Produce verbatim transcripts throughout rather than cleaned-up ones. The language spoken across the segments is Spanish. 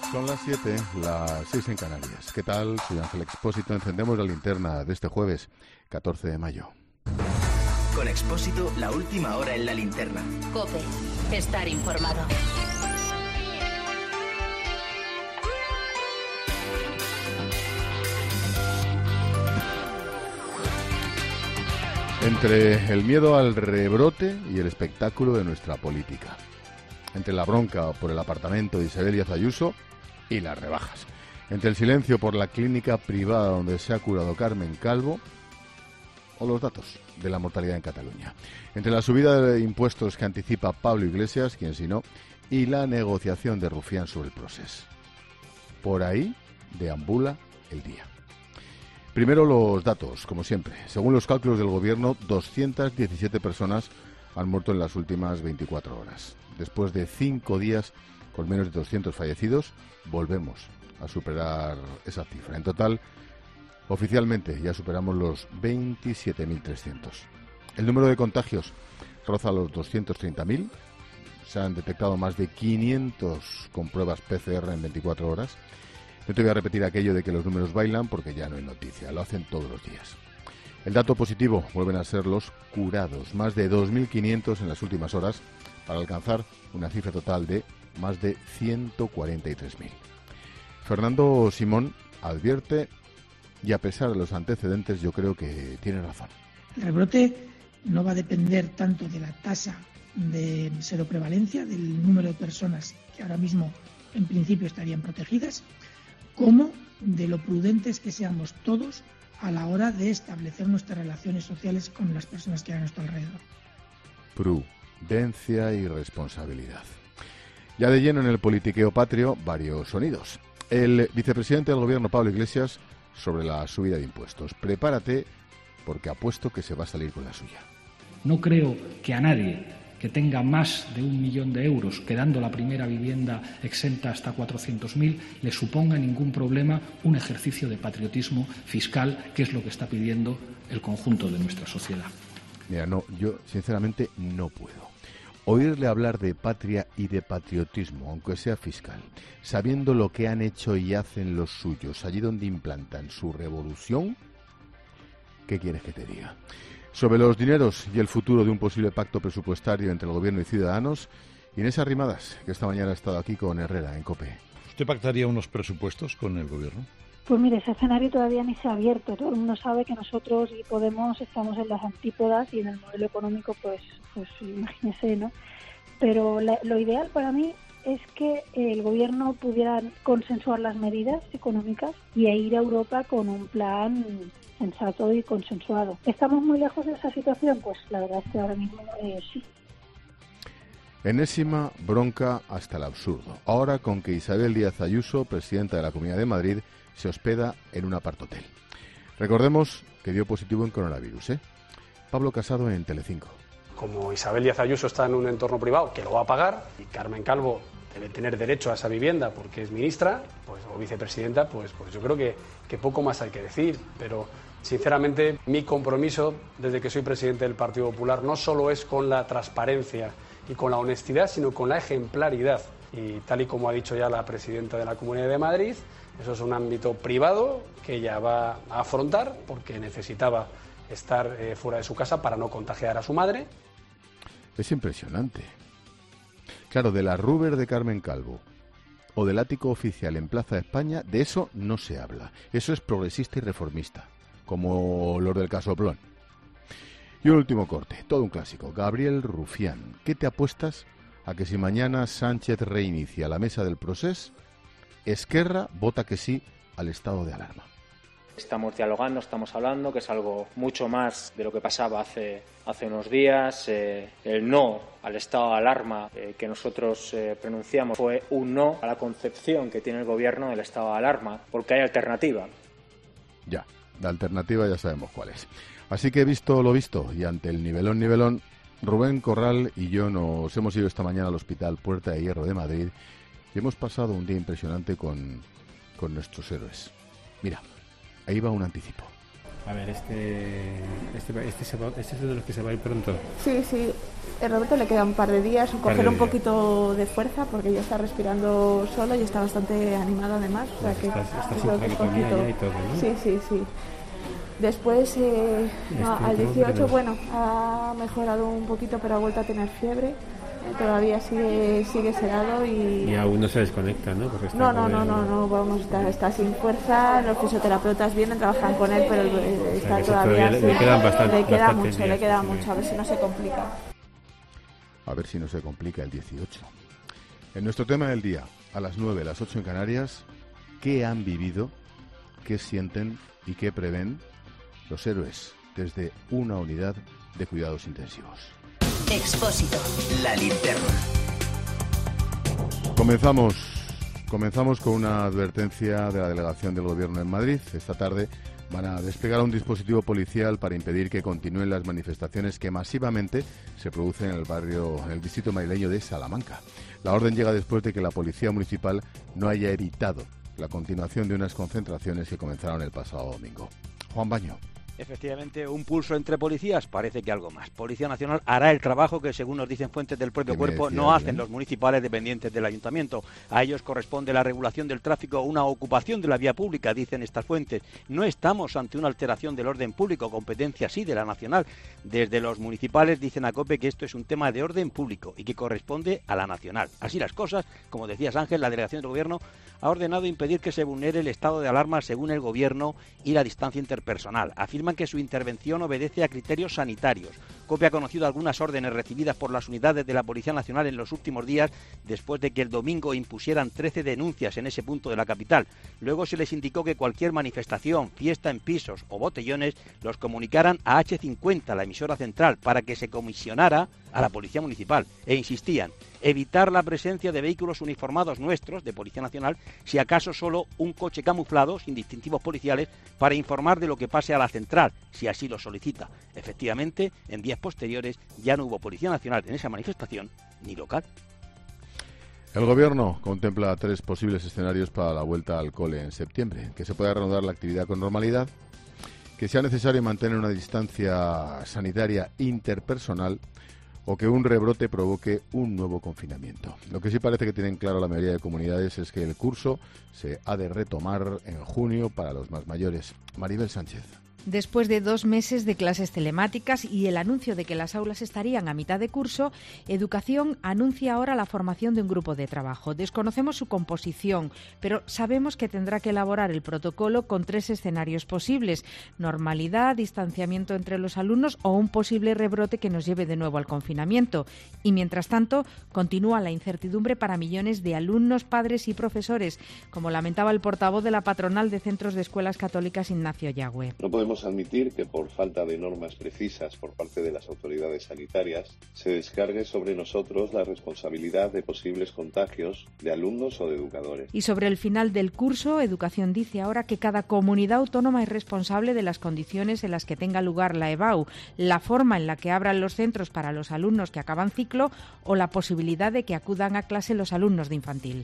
Son las siete, las seis en Canarias. ¿Qué tal? Soy Ángel Expósito. Encendemos la linterna de este jueves, catorce de mayo. Con Expósito, la última hora en la linterna. COPE. Estar informado. Entre el miedo al rebrote y el espectáculo de nuestra política. Entre la bronca por el apartamento de Isabel Díaz Ayuso y las rebajas. Entre el silencio por la clínica privada donde se ha curado Carmen Calvo o los datos de la mortalidad en Cataluña. Entre la subida de impuestos que anticipa Pablo Iglesias, quien si no, y la negociación de Rufián sobre el proceso. Por ahí deambula el día. Primero los datos, como siempre. Según los cálculos del Gobierno, doscientas diecisiete personas han muerto en las últimas veinticuatro horas. Después de cinco días con menos de doscientos fallecidos, volvemos a superar esa cifra. En total, oficialmente ya superamos los veintisiete mil trescientos. El número de contagios roza los doscientos treinta mil. Se han detectado más de quinientos con pruebas P C R en veinticuatro horas. No te voy a repetir aquello de que los números bailan porque ya no hay noticia, lo hacen todos los días. El dato positivo vuelven a ser los curados, más de dos mil quinientos en las últimas horas, para alcanzar una cifra total de más de ciento cuarenta y tres mil. Fernando Simón advierte, y a pesar de los antecedentes, yo creo que tiene razón. El rebrote no va a depender tanto de la tasa de seroprevalencia, del número de personas que ahora mismo en principio estarían protegidas, como de lo prudentes que seamos todos a la hora de establecer nuestras relaciones sociales con las personas que hay a nuestro alrededor. Prudencia y responsabilidad. Ya de lleno en el politiqueo patrio, varios sonidos. El vicepresidente del Gobierno, Pablo Iglesias, sobre la subida de impuestos. Prepárate, porque apuesto que se va a salir con la suya. No creo que a nadie que tenga más de un millón de euros, quedando la primera vivienda exenta hasta cuatrocientos mil, le suponga ningún problema un ejercicio de patriotismo fiscal, que es lo que está pidiendo el conjunto de nuestra sociedad. Mira, no, yo sinceramente no puedo. Oírle hablar de patria y de patriotismo, aunque sea fiscal, sabiendo lo que han hecho y hacen los suyos, allí donde implantan su revolución, ¿qué quieres que te diga? Sobre los dineros y el futuro de un posible pacto presupuestario entre el Gobierno y Ciudadanos, Inés Arrimadas, que esta mañana ha estado aquí con Herrera en COPE. ¿Usted pactaría unos presupuestos con el Gobierno? Pues mire, ese escenario todavía ni se ha abierto. Todo el mundo sabe que nosotros y Podemos estamos en las antípodas y en el modelo económico, pues, pues imagínese, ¿no? Pero la, lo ideal para mí es que el Gobierno pudiera consensuar las medidas económicas y ir a Europa con un plan sensato y consensuado. ¿Estamos muy lejos de esa situación? Pues la verdad es que ahora mismo eh, sí. Enésima bronca hasta el absurdo. Ahora con que Isabel Díaz Ayuso, presidenta de la Comunidad de Madrid, se hospeda en un apartotel. Recordemos que dio positivo en coronavirus, ¿eh? Pablo Casado en Telecinco. Como Isabel Díaz Ayuso está en un entorno privado que lo va a pagar y Carmen Calvo debe tener derecho a esa vivienda porque es ministra pues, o vicepresidenta, pues, pues yo creo que, que poco más hay que decir. Pero sinceramente mi compromiso desde que soy presidente del Partido Popular no solo es con la transparencia y con la honestidad, sino con la ejemplaridad. Y tal y como ha dicho ya la presidenta de la Comunidad de Madrid, eso es un ámbito privado que ella va a afrontar porque necesitaba estar eh, fuera de su casa para no contagiar a su madre. Es impresionante. Claro, de la Ruber de Carmen Calvo o del ático oficial en Plaza España, de eso no se habla. Eso es progresista y reformista, como los del Casoplón. Y un último corte, todo un clásico. Gabriel Rufián, ¿qué te apuestas a que si mañana Sánchez reinicia la mesa del procés, Esquerra vota que sí al estado de alarma? Estamos dialogando, estamos hablando, que es algo mucho más de lo que pasaba hace, hace unos días. Eh, el no al estado de alarma eh, que nosotros eh, pronunciamos fue un no a la concepción que tiene el Gobierno del estado de alarma, porque hay alternativa. Ya, la alternativa ya sabemos cuál es. Así que visto lo visto, y ante el nivelón nivelón, Rubén Corral y yo nos hemos ido esta mañana al Hospital Puerta de Hierro de Madrid y hemos pasado un día impresionante con, con nuestros héroes. Mira, ahí va un anticipo. A ver, este este, este, se va, este es de los que se va a ir pronto. Sí, sí. El Roberto le queda un par de días, coger de un días. poquito de fuerza porque ya está respirando solo y está bastante animado además. O sea Pues que está, está yo sin creo que traquetomía poquito. ya y todo, ¿no? Sí, sí, sí. Después, eh, Este no, al otro, dieciocho, pero- bueno, ha mejorado un poquito, pero ha vuelto a tener fiebre. Eh, todavía sigue sigue sedado y... Y aún no se desconecta, ¿no? Porque está No, no, con no, el- no, no, vamos, está, está sin fuerza, los fisioterapeutas vienen, trabajan con él, pero eh, está que eso todavía... todavía le- le quedan bastante- le queda bastantes mucho, días, le queda sí, sí. mucho, a ver si no se complica. A ver si no se complica el dieciocho. En nuestro tema del día, a las nueve, las ocho en Canarias, ¿qué han vivido, qué sienten y qué prevén los héroes desde una unidad de cuidados intensivos? Expósito. La linterna. Comenzamos, comenzamos con una advertencia de la delegación del Gobierno en Madrid. Esta tarde van a desplegar un dispositivo policial para impedir que continúen las manifestaciones que masivamente se producen en el barrio, en el distrito madrileño de Salamanca. La orden llega después de que la Policía Municipal no haya evitado la continuación de unas concentraciones que comenzaron el pasado domingo. Juan Baño. Efectivamente, un pulso entre policías, parece que algo más. Policía Nacional hará el trabajo que, según nos dicen fuentes del propio cuerpo, no hacen los municipales dependientes del ayuntamiento. A ellos corresponde la regulación del tráfico o una ocupación de la vía pública, dicen estas fuentes. No estamos ante una alteración del orden público, competencia sí de la nacional. Desde los municipales dicen a COPE que esto es un tema de orden público y que corresponde a la nacional. Así las cosas, como decías Ángel, la delegación del Gobierno ha ordenado impedir que se vulnere el estado de alarma según el Gobierno y la distancia interpersonal. Afirman que su intervención obedece a criterios sanitarios. COPE ha conocido algunas órdenes recibidas por las unidades de la Policía Nacional en los últimos días, después de que el domingo impusieran trece denuncias en ese punto de la capital. Luego se les indicó que cualquier manifestación, fiesta en pisos o botellones los comunicaran a hache cincuenta, la emisora central, para que se comisionara a la Policía Municipal. E insistían, evitar la presencia de vehículos uniformados nuestros, de Policía Nacional, si acaso solo un coche camuflado, sin distintivos policiales, para informar de lo que pase a la central, si así lo solicita. Efectivamente, en días posteriores ya no hubo Policía Nacional en esa manifestación, ni local. El Gobierno contempla tres posibles escenarios para la vuelta al cole en septiembre. Que se pueda reanudar la actividad con normalidad, que sea necesario mantener una distancia sanitaria interpersonal o que un rebrote provoque un nuevo confinamiento. Lo que sí parece que tienen claro la mayoría de comunidades es que el curso se ha de retomar en junio para los más mayores. Maribel Sánchez. Después de dos meses de clases telemáticas y el anuncio de que las aulas estarían a mitad de curso, Educación anuncia ahora la formación de un grupo de trabajo. Desconocemos su composición, pero sabemos que tendrá que elaborar el protocolo con tres escenarios posibles: normalidad, distanciamiento entre los alumnos o un posible rebrote que nos lleve de nuevo al confinamiento. Y mientras tanto, continúa la incertidumbre para millones de alumnos, padres y profesores, como lamentaba el portavoz de la patronal de centros de escuelas católicas, Ignacio Yagüe. No podemos admitir que por falta de normas precisas por parte de las autoridades sanitarias se descargue sobre nosotros la responsabilidad de posibles contagios de alumnos o de educadores. Y sobre el final del curso, Educación dice ahora que cada comunidad autónoma es responsable de las condiciones en las que tenga lugar la EBAU, la forma en la que abran los centros para los alumnos que acaban ciclo o la posibilidad de que acudan a clase los alumnos de infantil.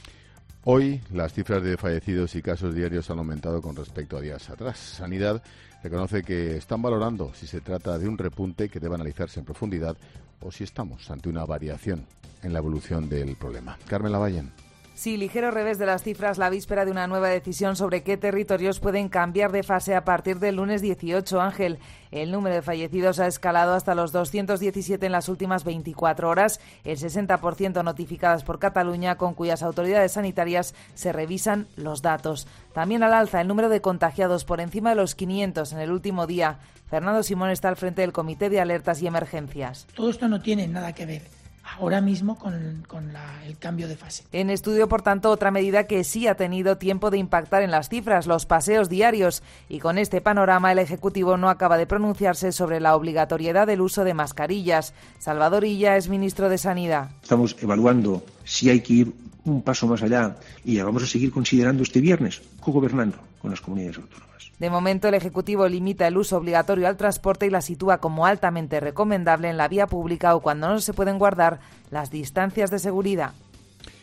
Hoy las cifras de fallecidos y casos diarios han aumentado con respecto a días atrás. Sanidad reconoce que están valorando si se trata de un repunte que debe analizarse en profundidad o si estamos ante una variación en la evolución del problema. Carmen Lavallen. Sí, ligero revés de las cifras la víspera de una nueva decisión sobre qué territorios pueden cambiar de fase a partir del lunes dieciocho. Ángel, el número de fallecidos ha escalado hasta los doscientos diecisiete en las últimas veinticuatro horas, el sesenta por ciento notificadas por Cataluña, con cuyas autoridades sanitarias se revisan los datos. También al alza el número de contagiados, por encima de los quinientos en el último día. Fernando Simón está al frente del Comité de Alertas y Emergencias. Todo esto no tiene nada que ver ahora mismo con, con la, el cambio de fase. En estudio, por tanto, otra medida que sí ha tenido tiempo de impactar en las cifras, los paseos diarios. Y con este panorama, el Ejecutivo no acaba de pronunciarse sobre la obligatoriedad del uso de mascarillas. Salvador Illa es ministro de Sanidad. Estamos evaluando si hay que ir un paso más allá y vamos a seguir considerando este viernes, cogobernando con las comunidades autónomas. De momento, el Ejecutivo limita el uso obligatorio al transporte y la sitúa como altamente recomendable en la vía pública o cuando no se pueden guardar las distancias de seguridad.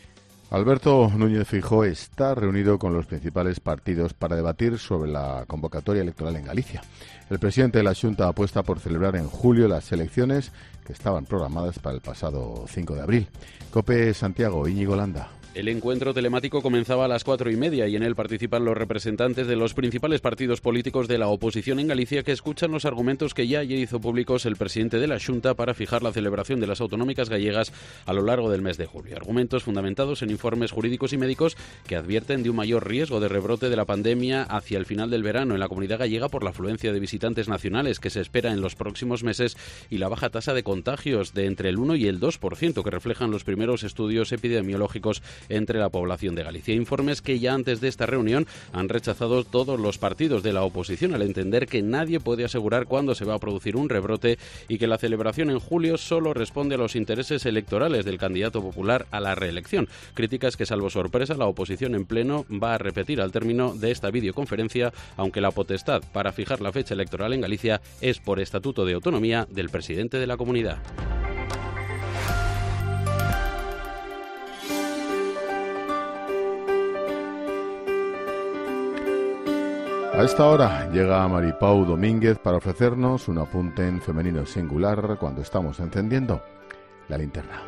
Alberto Núñez Feijóo está reunido con los principales partidos para debatir sobre la convocatoria electoral en Galicia. El presidente de la Xunta apuesta por celebrar en julio las elecciones que estaban programadas para el pasado cinco de abril. COPE Santiago, Íñigo Landa. El encuentro telemático comenzaba a las cuatro y media y en él participan los representantes de los principales partidos políticos de la oposición en Galicia, que escuchan los argumentos que ya ayer hizo públicos el presidente de la Xunta para fijar la celebración de las autonómicas gallegas a lo largo del mes de julio. Argumentos fundamentados en informes jurídicos y médicos que advierten de un mayor riesgo de rebrote de la pandemia hacia el final del verano en la comunidad gallega por la afluencia de visitantes nacionales que se espera en los próximos meses y la baja tasa de contagios de entre el uno y el dos por ciento que reflejan los primeros estudios epidemiológicos entre la población de Galicia. Informes que ya antes de esta reunión han rechazado todos los partidos de la oposición al entender que nadie puede asegurar cuándo se va a producir un rebrote y que la celebración en julio solo responde a los intereses electorales del candidato popular a la reelección. Críticas que, salvo sorpresa, la oposición en pleno va a repetir al término de esta videoconferencia, aunque la potestad para fijar la fecha electoral en Galicia es por estatuto de autonomía del presidente de la comunidad. A esta hora llega Maripau Domínguez para ofrecernos un apunte en femenino singular cuando estamos encendiendo la linterna.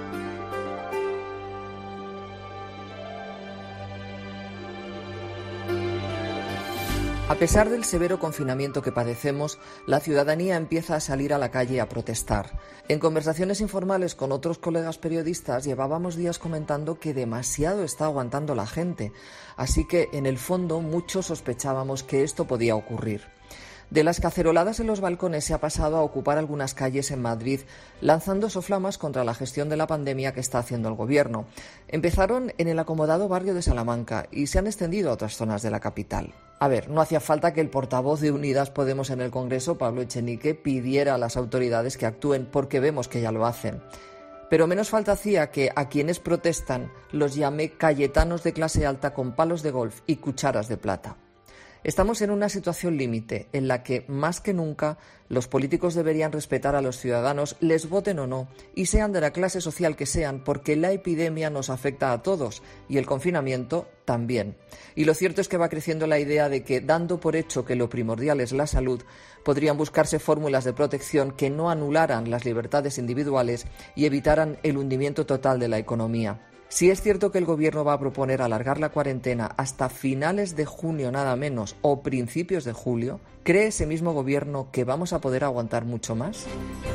A pesar del severo confinamiento que padecemos, la ciudadanía empieza a salir a la calle a protestar. En conversaciones informales con otros colegas periodistas llevábamos días comentando que demasiado está aguantando la gente, así que en el fondo muchos sospechábamos que esto podía ocurrir. De las caceroladas en los balcones se ha pasado a ocupar algunas calles en Madrid, lanzando soflamas contra la gestión de la pandemia que está haciendo el gobierno. Empezaron en el acomodado barrio de Salamanca y se han extendido a otras zonas de la capital. A ver, no hacía falta que el portavoz de Unidas Podemos en el Congreso, Pablo Echenique, pidiera a las autoridades que actúen porque vemos que ya lo hacen. Pero menos falta hacía que a quienes protestan los llame cayetanos de clase alta con palos de golf y cucharas de plata. Estamos en una situación límite en la que, más que nunca, los políticos deberían respetar a los ciudadanos, les voten o no, y sean de la clase social que sean, porque la epidemia nos afecta a todos y el confinamiento también. Y lo cierto es que va creciendo la idea de que, dando por hecho que lo primordial es la salud, podrían buscarse fórmulas de protección que no anularan las libertades individuales y evitaran el hundimiento total de la economía. Si es cierto que el Gobierno va a proponer alargar la cuarentena hasta finales de junio nada menos o principios de julio, ¿cree ese mismo Gobierno que vamos a poder aguantar mucho más?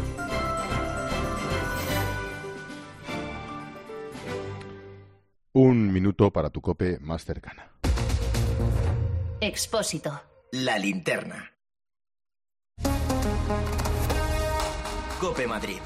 Un minuto para tu COPE más cercana. Expósito. La linterna. COPE Madrid.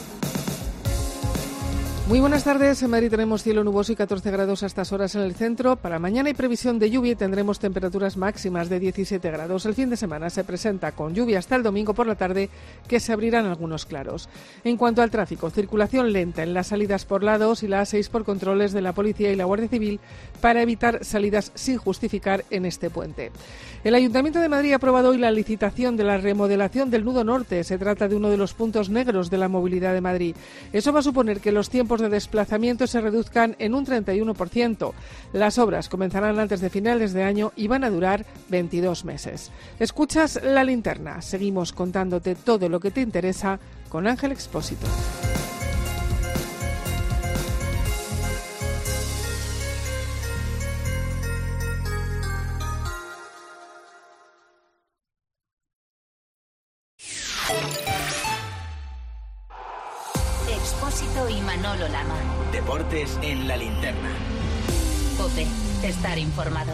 Muy buenas tardes. En Madrid tenemos cielo nuboso y catorce grados a estas horas en el centro. Para mañana hay previsión de lluvia y tendremos temperaturas máximas de diecisiete grados. El fin de semana se presenta con lluvia hasta el domingo por la tarde, que se abrirán algunos claros. En cuanto al tráfico, circulación lenta en las salidas por la dos y la A seis por controles de la Policía y la Guardia Civil para evitar salidas sin justificar en este puente. El Ayuntamiento de Madrid ha aprobado hoy la licitación de la remodelación del Nudo Norte. Se trata de uno de los puntos negros de la movilidad de Madrid. Eso va a suponer que los tiempos de desplazamiento se reduzcan en un treinta y uno por ciento. Las obras comenzarán antes de finales de año y van a durar veintidós meses. Escuchas La Linterna. Seguimos contándote todo lo que te interesa con Ángel Expósito. Expósito y Manolo Lama. Deportes en la linterna. COPE. Estar informado.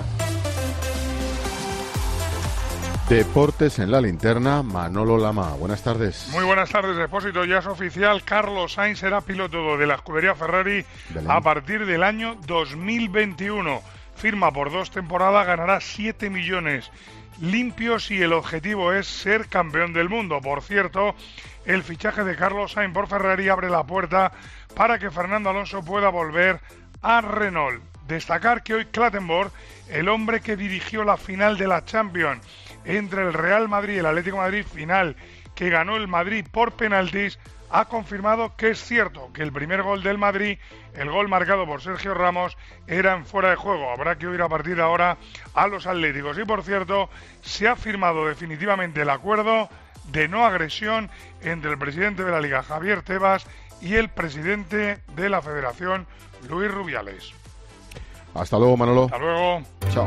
Deportes en la linterna, Manolo Lama. Buenas tardes. Muy buenas tardes, Expósito. Ya es oficial, Carlos Sainz será piloto de la escudería Ferrari a partir del año dos mil veintiuno. Firma por dos temporadas, ganará siete millones limpios y el objetivo es ser campeón del mundo. Por cierto, el fichaje de Carlos Sainz por Ferrari abre la puerta para que Fernando Alonso pueda volver a Renault. Destacar que hoy Clattenburg, el hombre que dirigió la final de la Champions entre el Real Madrid y el Atlético de Madrid, final que ganó el Madrid por penaltis, ha confirmado que es cierto que el primer gol del Madrid, el gol marcado por Sergio Ramos, era en fuera de juego. Habrá que oír a partir de ahora a los atléticos. Y por cierto, se ha firmado definitivamente el acuerdo de no agresión entre el presidente de la Liga, Javier Tebas, y el presidente de la Federación, Luis Rubiales. Hasta luego, Manolo. Hasta luego. Chao.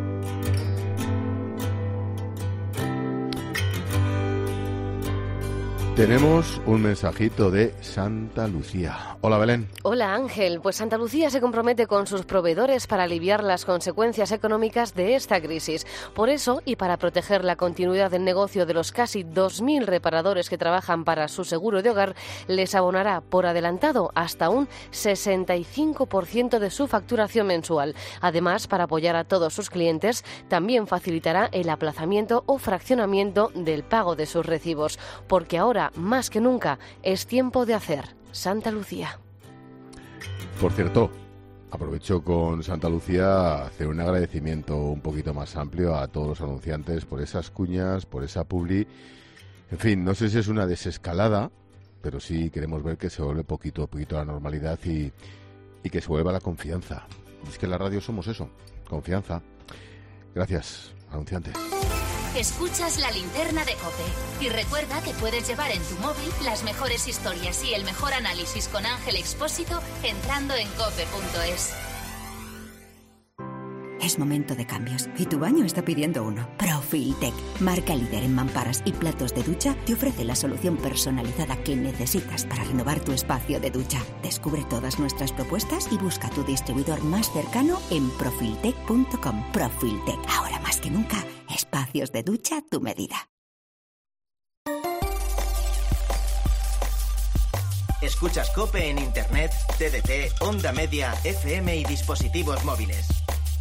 Tenemos un mensajito de Santa Lucía. Hola, Belén. Hola, Ángel. Pues Santa Lucía se compromete con sus proveedores para aliviar las consecuencias económicas de esta crisis. Por eso, y para proteger la continuidad del negocio de los casi dos mil reparadores que trabajan para su seguro de hogar, les abonará por adelantado hasta un sesenta y cinco por ciento de su facturación mensual. Además, para apoyar a todos sus clientes, también facilitará el aplazamiento o fraccionamiento del pago de sus recibos, porque ahora más que nunca es tiempo de hacer. Santa Lucía. Por cierto, aprovecho con Santa Lucía a hacer un agradecimiento un poquito más amplio a todos los anunciantes por esas cuñas, por esa publi. En fin, no sé si es una desescalada, pero sí queremos ver que se vuelve poquito a poquito a la normalidad y, y que se vuelva la confianza. Es que en la radio somos eso, confianza. Gracias, anunciantes. Escuchas la linterna de COPE. Y recuerda que puedes llevar en tu móvil las mejores historias y el mejor análisis con Ángel Expósito entrando en cope punto es. Es momento de cambios y tu baño está pidiendo uno. Profiltec, marca líder en mamparas y platos de ducha, te ofrece la solución personalizada que necesitas para renovar tu espacio de ducha. Descubre todas nuestras propuestas y busca tu distribuidor más cercano en profiltec punto com. Profiltec, ahora más que nunca, espacios de ducha a tu medida. Escuchas COPE en Internet, T D T, Onda Media, F M y dispositivos móviles.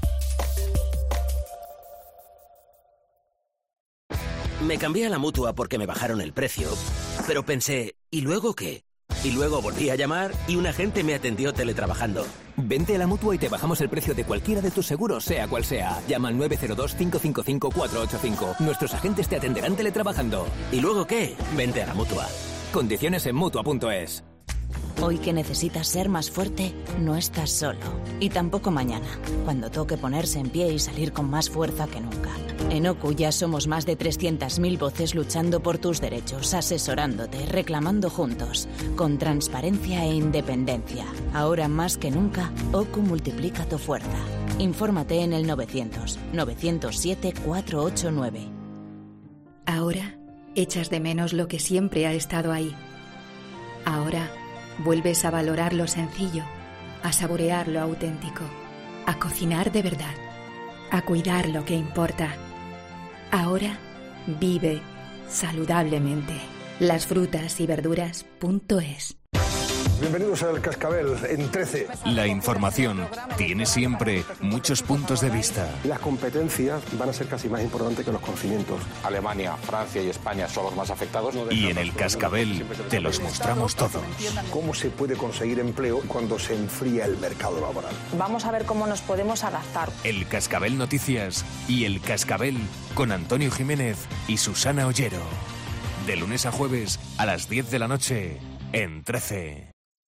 Me cambié a la Mutua porque me bajaron el precio, pero pensé, ¿y luego qué? Y luego volví a llamar y un agente me atendió teletrabajando. Vente a la Mutua y te bajamos el precio de cualquiera de tus seguros, sea cual sea. Llama al nueve cero dos, cinco cinco cinco, cuatro ocho cinco. Nuestros agentes te atenderán teletrabajando. ¿Y luego qué? Vente a la Mutua. Condiciones en Mutua punto es. Hoy que necesitas ser más fuerte, no estás solo. Y tampoco mañana, cuando toque ponerse en pie y salir con más fuerza que nunca. En OCU ya somos más de trescientas mil voces luchando por tus derechos, asesorándote, reclamando juntos, con transparencia e independencia. Ahora más que nunca, OCU multiplica tu fuerza. Infórmate en el novecientos, novecientos siete, cuatrocientos ochenta y nueve. Ahora echas de menos lo que siempre ha estado ahí. Ahora vuelves a valorar lo sencillo, a saborear lo auténtico, a cocinar de verdad, a cuidar lo que importa. Ahora vive saludablemente. Las frutas y verduras punto es. Bienvenidos al Cascabel en trece. La información tiene siempre muchos puntos de vista. Las competencias van a ser casi más importantes que los conocimientos. Alemania, Francia y España son los más afectados. Y en el Cascabel te los mostramos todos. ¿Cómo se puede conseguir empleo cuando se enfría el mercado laboral? Vamos a ver cómo nos podemos adaptar. El Cascabel Noticias y el Cascabel con Antonio Jiménez y Susana Ollero. De lunes a jueves a las diez de la noche en trece.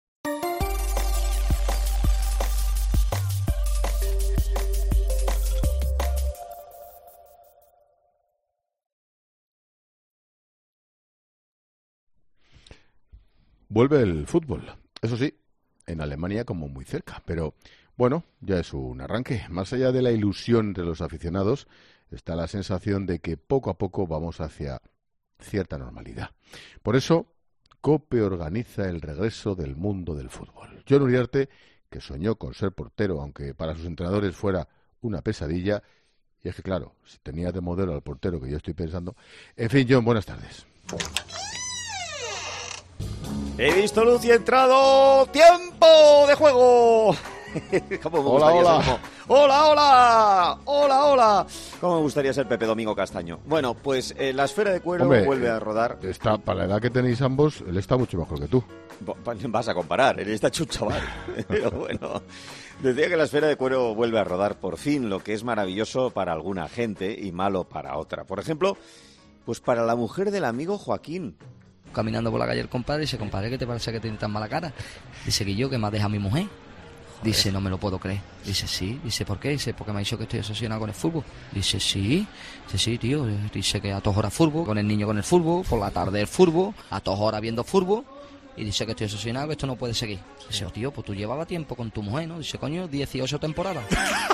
Vuelve el fútbol, eso sí, en Alemania como muy cerca, pero bueno, ya es un arranque. Más allá de la ilusión de los aficionados, está la sensación de que poco a poco vamos hacia cierta normalidad. Por eso, COPE organiza el regreso del mundo del fútbol. Jon Uriarte, que soñó con ser portero, aunque para sus entrenadores fuera una pesadilla, y es que claro, si tenía de modelo al portero que yo estoy pensando. En fin, Jon, buenas tardes. He visto luz y he entrado. ¡Tiempo de juego! ¿Cómo me hola, hola. Ser? ¡Hola, hola! ¡Hola, hola! ¿Cómo me gustaría ser Pepe Domingo Castaño? Bueno, pues eh, la esfera de cuero Hombre, vuelve a rodar. Está, para la edad que tenéis ambos, él está mucho mejor que tú. Vas a comparar, él está hecho un chaval. Pero bueno, decía que la esfera de cuero vuelve a rodar por fin, lo que es maravilloso para alguna gente y malo para otra. Por ejemplo, pues para la mujer del amigo Joaquín. caminando por la calle el compadre, dice, compadre, ¿qué te parece que tiene tan mala cara? Dice, que yo, que me ha dejado mi mujer. Dice, no me lo puedo creer. Dice, sí. Dice, ¿por qué? Dice, porque me ha dicho que estoy obsesionado con el fútbol. Dice, sí. Dice, sí, tío. Dice que a todas horas fútbol, con el niño con el fútbol, por la tarde el fútbol, a todas horas viendo fútbol. Y dice que estoy obsesionado, que esto no puede seguir. Dice, oh, tío, pues tú llevabas tiempo con tu mujer, ¿no? Dice, coño, dieciocho temporadas.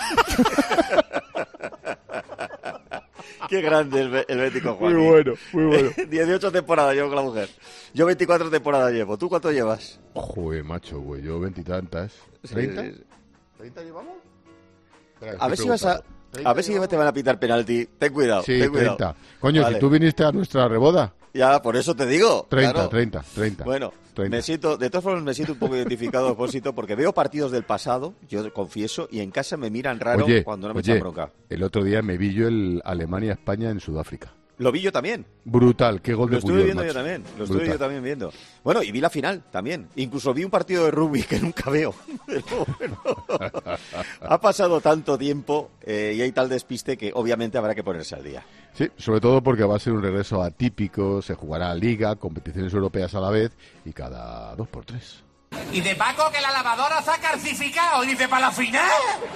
Qué grande el, el bético Juan. Muy bueno, muy bueno. dieciocho temporadas llevo con la mujer. Yo veinticuatro temporadas llevo. ¿Tú cuánto llevas? Joder, macho, güey. Yo veintitantas. ¿treinta? Sí, sí. ¿treinta llevamos? Espera, a ver si vas a... A ver si te van a pitar penalti. Ten cuidado, sí, ten cuidado. treinta. Coño, vale. Si tú viniste a nuestra reboda. Ya, por eso te digo. treinta, claro. treinta, treinta. Bueno, treinta. Me siento, de todas formas me siento un poco identificado, Opósito, porque veo partidos del pasado, yo confieso, y en casa me miran raro oye, cuando no me oye, echan bronca. El otro día me vi yo el Alemania-España en Sudáfrica. Lo vi yo también. Brutal, qué gol lo de Puyol, estuve viendo macho. yo también, lo Brutal. estuve yo también viendo. Bueno, y vi la final también. Incluso vi un partido de rugby que nunca veo. Pero bueno, ha pasado tanto tiempo eh, y hay tal despiste que obviamente habrá que ponerse al día. Sí, sobre todo porque va a ser un regreso atípico, se jugará Liga, competiciones europeas a la vez y cada dos por tres. Y de Paco que la lavadora se ha calcificado y dice, ¿para la final?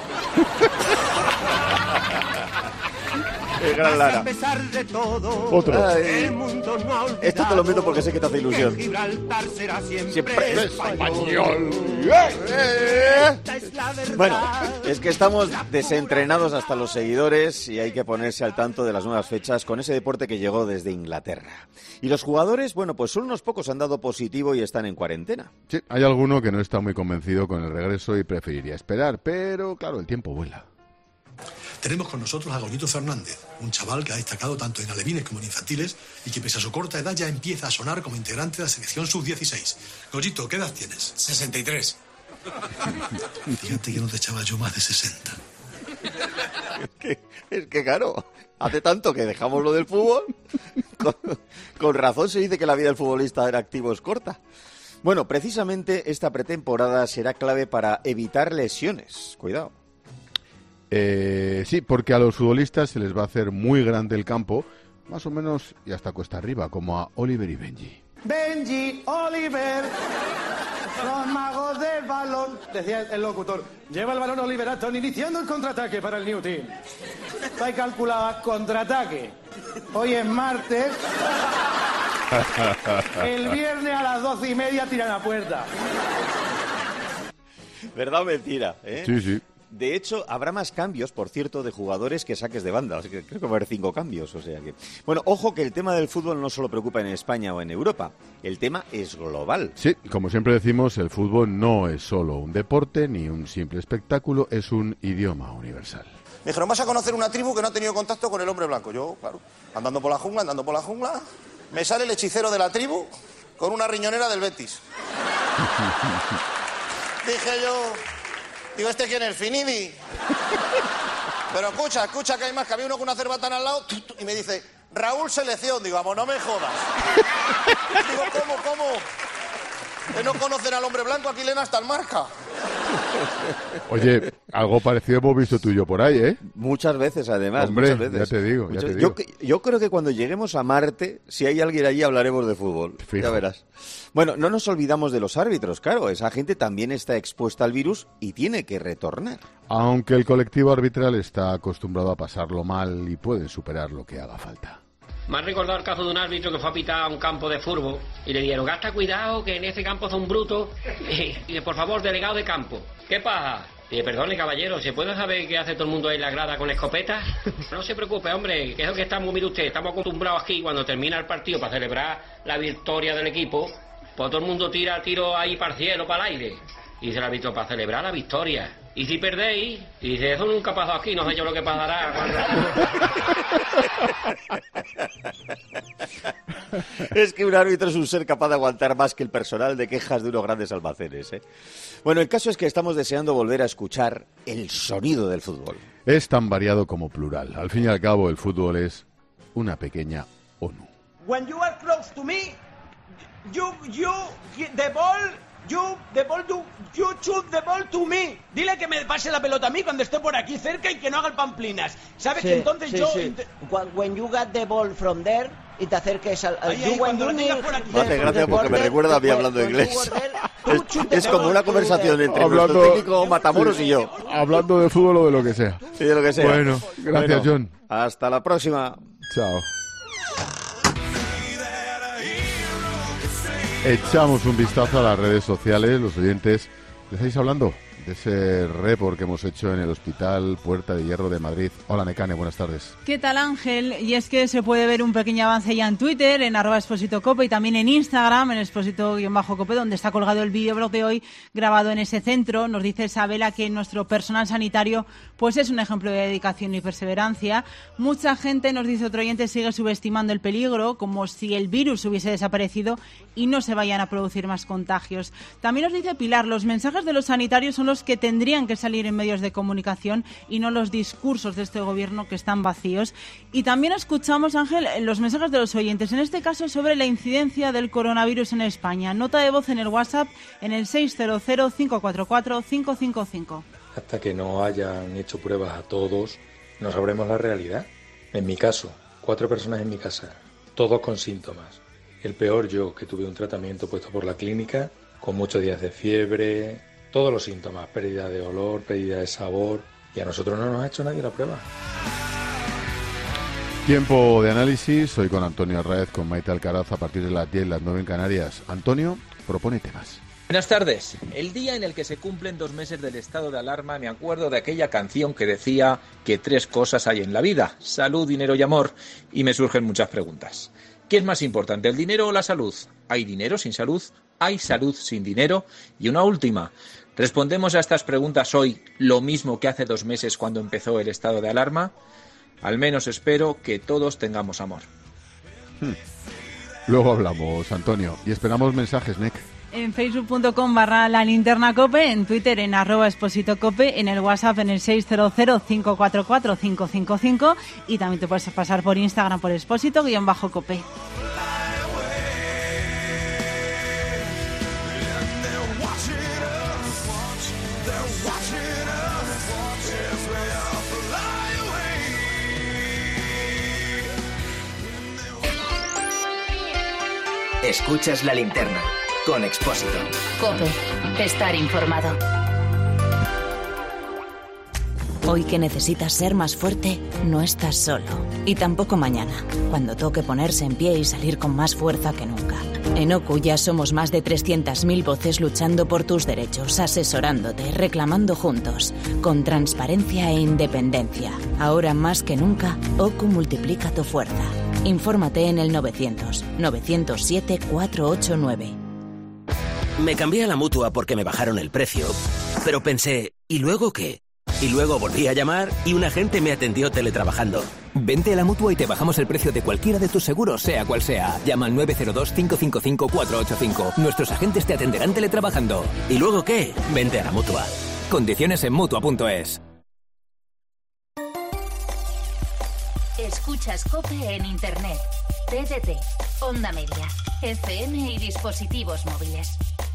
El gran Lara. A pesar de todo, Otro. el mundo no ha olvidado. Esto te lo meto porque sé que te hace ilusión. Que Gibraltar será siempre, Siempre español. Esta es la verdad. Bueno, es que estamos desentrenados hasta los seguidores y hay que ponerse al tanto de las nuevas fechas con ese deporte que llegó desde Inglaterra. Y los jugadores, bueno, pues solo unos pocos han dado positivo y están en cuarentena. Sí, hay alguno que no está muy convencido con el regreso y preferiría esperar, pero claro, el tiempo vuela. Tenemos con nosotros a Goyito Fernández, un chaval que ha destacado tanto en alevines como en infantiles y que pese a su corta edad ya empieza a sonar como integrante de la selección sub dieciséis. Goyito, ¿qué edad tienes? sesenta y tres. Fíjate que no te echaba yo más de sesenta. Es que, es que claro, hace tanto que dejamos lo del fútbol, con, con razón se dice que la vida del futbolista en activo es corta. Bueno, precisamente esta pretemporada será clave para evitar lesiones. Cuidado. Eh, sí, porque a los futbolistas se les va a hacer muy grande el campo, más o menos y hasta cuesta arriba, como a Oliver y Benji. Benji, Oliver, los magos del balón. Decía el locutor, lleva el balón Oliver Atom iniciando el contraataque para el New Team. Está calculado contraataque. Hoy es martes. El viernes a las doce y media tiran a puerta. ¿Verdad o mentira? ¿Eh? Sí, sí. De hecho, habrá más cambios, por cierto, de jugadores que saques de banda. Así que creo que va a haber cinco cambios. O sea que, bueno, ojo que el tema del fútbol no solo preocupa en España o en Europa. El tema es global. Sí, como siempre decimos, el fútbol no es solo un deporte ni un simple espectáculo, es un idioma universal. Me dijeron, vas a conocer una tribu que no ha tenido contacto con el hombre blanco. Yo, claro, andando por la jungla, andando por la jungla, me sale el hechicero de la tribu con una riñonera del Betis. Dije yo... Digo, ¿este quién es? ¿El Finidi? Pero escucha, escucha que hay más, que había uno con una cerbatana al lado y me dice, Raúl Selección. Digo, vamos, no me jodas. Digo, ¿cómo, cómo? Que no conocen al hombre blanco, aquí leen hasta el Marca. Oye, algo parecido hemos visto tú y yo por ahí, ¿eh? Muchas veces, además. Hombre, muchas veces. ya te digo, ya Muchas... te digo. Yo, yo creo que cuando lleguemos a Marte, si hay alguien allí, hablaremos de fútbol. Fijo. Ya verás. Bueno, no nos olvidamos de los árbitros, claro. Esa gente también está expuesta al virus y tiene que retornar. Aunque el colectivo arbitral está acostumbrado a pasarlo mal y puede superar lo que haga falta. Me ha recordado el caso de un árbitro que fue a pitar a un campo de fútbol y le dijeron, gasta cuidado que en ese campo son brutos y, y por favor, delegado de campo, ¿qué pasa? Y dice, perdone caballero, ¿se puede saber qué hace todo el mundo ahí en la grada con escopetas? No se preocupe, hombre, que es lo que estamos, mire usted, estamos acostumbrados aquí cuando termina el partido para celebrar la victoria del equipo, pues todo el mundo tira tiro ahí para el cielo, para el aire. Y dice el árbitro, para celebrar la victoria. ¿Y si perdéis? Y dice, eso nunca pasó aquí, no sé yo lo que pasará. Es que un árbitro es un ser capaz de aguantar más que el personal de quejas de unos grandes almacenes, ¿eh? Bueno, el caso es que estamos deseando volver a escuchar el sonido del fútbol. Es tan variado como plural. Al fin y al cabo, el fútbol es una pequeña ONU. When you are close to me, you, you, the ball... You, the ball, you, you shoot the ball to me. Dile que me pase la pelota a mí cuando esté por aquí cerca y que no haga el pamplinas. ¿Sabes sí, que entonces sí, yo... Sí. When you got the ball from there, y te acerques al, al Ahí, ahí, Do and cuando Do lo Me, tengas por aquí. de- Me hace gracia de porque me Border, recuerda a mí de- hablando con inglés. Do Border, Es, tú chute es como con una Do conversación Border. entre Hablando- nuestro técnico Matamoros Sí. y yo. Hablando de fútbol o de lo que sea. Sí, de lo que sea. Bueno, gracias, Bueno, John. Hasta la próxima. Chao. Echamos un vistazo a las redes sociales. Los oyentes, ¿le estáis hablando de ese report que hemos hecho en el Hospital Puerta de Hierro de Madrid? Hola, Necane, buenas tardes. ¿Qué tal, Ángel? Y es que se puede ver un pequeño avance ya en Twitter, en arroba Expósito Cope, y también en Instagram, en Expósito-Cope, donde está colgado el videoblog de hoy grabado en ese centro. Nos dice Isabela que nuestro personal sanitario pues es un ejemplo de dedicación y perseverancia. Mucha gente, nos dice otro oyente, sigue subestimando el peligro, como si el virus hubiese desaparecido y no se vayan a producir más contagios. También nos dice Pilar, los mensajes de los sanitarios son los que tendrían que salir en medios de comunicación y no los discursos de este gobierno que están vacíos. Y también escuchamos, Ángel, los mensajes de los oyentes, en este caso sobre la incidencia del coronavirus en España. Nota de voz en el WhatsApp en el seis cero cero, cinco cuatro cuatro, cinco cinco cinco. Hasta que no hayan hecho pruebas a todos, no sabremos la realidad. En mi caso, cuatro personas en mi casa, todos con síntomas. El peor yo, que tuve un tratamiento puesto por la clínica, con muchos días de fiebre, todos los síntomas, pérdida de olor, pérdida de sabor, y a nosotros no nos ha hecho nadie la prueba. Tiempo de análisis, hoy con Antonio Arraez, con Maite Alcaraz, a partir de las diez, las nueve en Canarias. Antonio, propone temas. Buenas tardes. El día en el que se cumplen dos meses del estado de alarma, me acuerdo de aquella canción que decía que tres cosas hay en la vida: salud, dinero y amor. Y me surgen muchas preguntas. ¿Qué es más importante, el dinero o la salud? ¿Hay dinero sin salud? ¿Hay salud sin dinero? Y una última. ¿Respondemos a estas preguntas hoy lo mismo que hace dos meses cuando empezó el estado de alarma? Al menos espero que todos tengamos amor. Hmm. Luego hablamos, Antonio, y esperamos mensajes, Nec. En facebook punto com barra la linterna cope, en Twitter en arroba Expósito Cope, en el WhatsApp en el seis cero cero, cinco cuatro cuatro, cinco cinco cinco, y también te puedes pasar por Instagram por Expósito-Cope. Escuchas la linterna con Expósito. Cope, estar informado. Hoy que necesitas ser más fuerte, no estás solo. Y tampoco mañana, cuando toque ponerse en pie y salir con más fuerza que nunca. En OCU ya somos más de trescientas mil voces luchando por tus derechos, asesorándote, reclamando juntos, con transparencia e independencia. Ahora más que nunca, OCU multiplica tu fuerza. Infórmate en el novecientos, novecientos siete, cuatrocientos ochenta y nueve. Me cambié a la Mutua porque me bajaron el precio, pero pensé, ¿y luego qué? Y luego volví a llamar y un agente me atendió teletrabajando. Vente a la Mutua y te bajamos el precio de cualquiera de tus seguros, sea cual sea. Llama al nueve cero dos, cinco cinco cinco, cuatro ocho cinco. Nuestros agentes te atenderán teletrabajando. ¿Y luego qué? Vente a la Mutua. Condiciones en Mutua punto es. Escuchas Cope en Internet, T D T, Onda Media, F M y dispositivos móviles.